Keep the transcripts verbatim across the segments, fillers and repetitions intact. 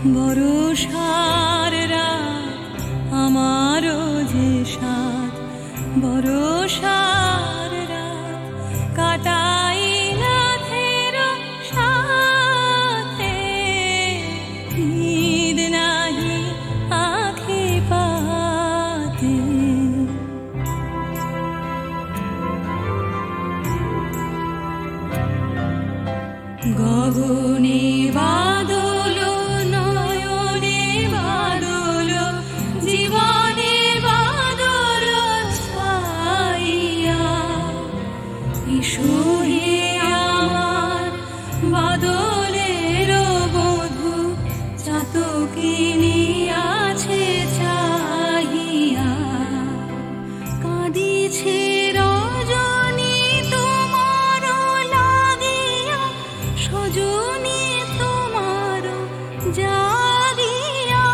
বরষার রাত আমারও যে সাথ, বরষার রাত কাটাই নাথের সাথে, নিদ নাহি আঁখি পাতে। গগনে বাদল নয়নে বাদল, জীবনে বাদল ছাইয়া, এসো হে আমার বাদলের বধূ, চাতকিনী আছে চাহিয়া। কাঁদিছে রজনী তোমার লাগিয়া, সজনী তোমার জাগিয়া।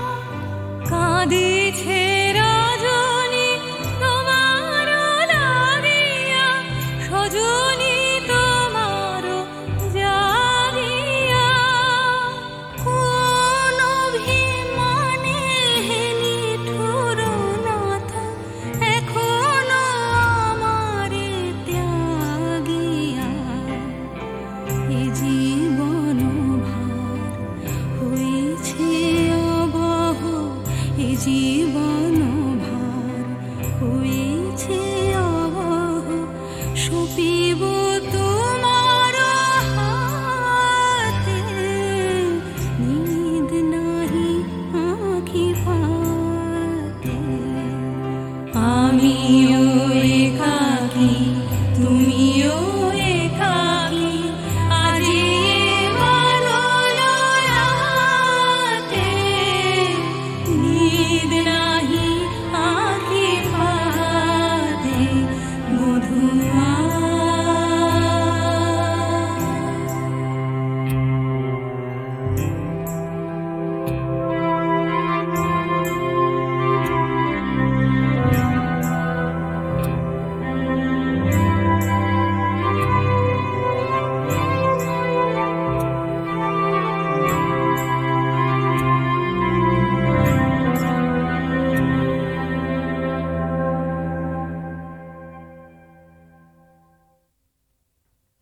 কাঁদিছে রজনী তোমার লাগিয়া, সজনী তোমার জাগিয়া। কোন অভিমানে নিঠুর নাথ এখনো আমারে ত্যাগিয়া। এ জীবন ভার হয়েছে অবহ, এ জীবন ভার হয়েছে অবহ, সপিব তোমার হাতে, নিদ নাহি আঁখি পাতে। আমিও একাকী, তুমিও একাকী, আজি এ বাদল রাতে, নিদ নাহি আঁখি পাতে। মধুয়া